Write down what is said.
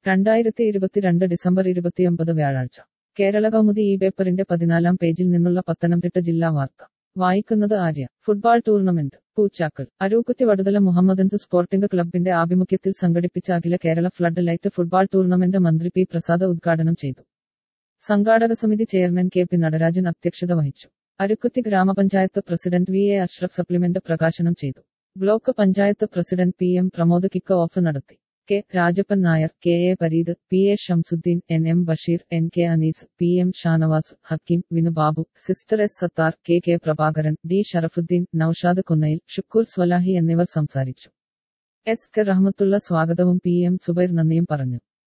2022 December 29 വ്യാഴാഴ്ച കേരള കൗമുദി ഈ പേപ്പറിന്റെ 14-ാം പേജിൽ നിന്നുള്ള പത്തനംതിട്ട ജില്ലാ വാർത്ത വായിക്കുന്നത് Arya. Football tournament Poochakkal. Arookutty Vaduthala Mohammedans sporting ക്ലബിന്റെ ആഭിമുഖ്യത്തിൽ സംഘടിപ്പിച്ച അഖില Kerala flood light football tournament മന്ത്രി പി പ്രസാദ് ഉദ്ഘാടനം ചെയ്തു. സംഘാടക സമിതി ചെയർമാൻ കെ പി നടരാജൻ അധ്യക്ഷത വഹിച്ചു. Arookutty grama panchayat president V A Ashraf supplement പ്രകാശനം ചെയ്തു. Block panchayat president P M Pramod kick off നടത്തി. K Rajappan Nair, K A Pareed, P A Shamsuddin, N M Basheer, N K Anees, P M Shanavas, Hakeem, Vinu Babu, sister S Sathar, K K Prabhakaran, D Sharafuddin, Noushad Kunnayil, Shukoor Swalahi എന്നിവർ സംസാരിച്ചു. എസ് കെ റഹ്മത്തുള്ള സ്വാഗതവും P M Zubair നന്ദിയും പറഞ്ഞു.